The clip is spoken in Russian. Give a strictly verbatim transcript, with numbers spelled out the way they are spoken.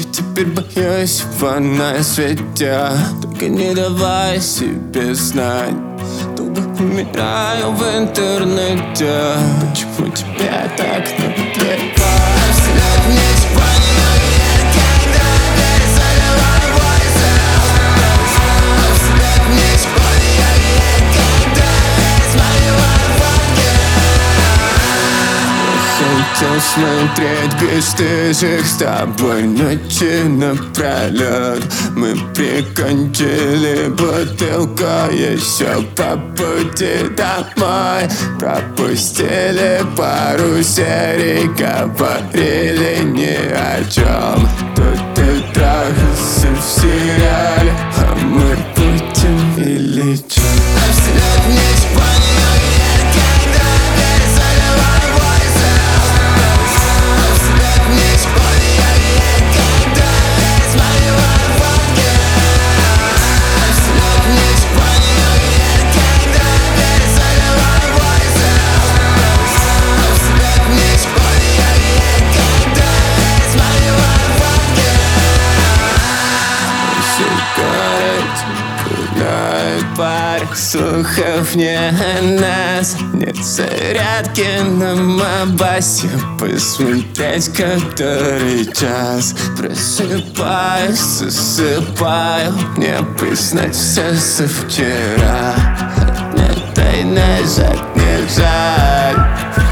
теперь боюсь его на свете. Только не давай себе знать, долго умираю в интернете. Почему тебе так наплевать? Вслед ничего не нужно, когда перезаливаю войсы. Вслед ничего не нужно, когда пересматриваю фотки. Хотел смотреть бесстыжих с тобой ночи напролет. Мы прикончили бутылку еще по пути домой. Пропустили пару серий, говорили ни о чем. Тут ты трахался в сериале, а мы будем или чё? Вслед ничего не нужно, когда перезаливаю войсы. Вслед ничего не нужно, когда пересматриваю фотки. Вслед ничего не нужно, когда перезаливаю войсы. Вслед ничего не нужно, когда пересматриваю фотки. Всё город гуляет пар, слухов не о нас. Нет зарядки на мобасе, посмотреть который час. Просыпаюсь, засыпаю, мне бы знать все со вчера. Отмотай назад не жаль.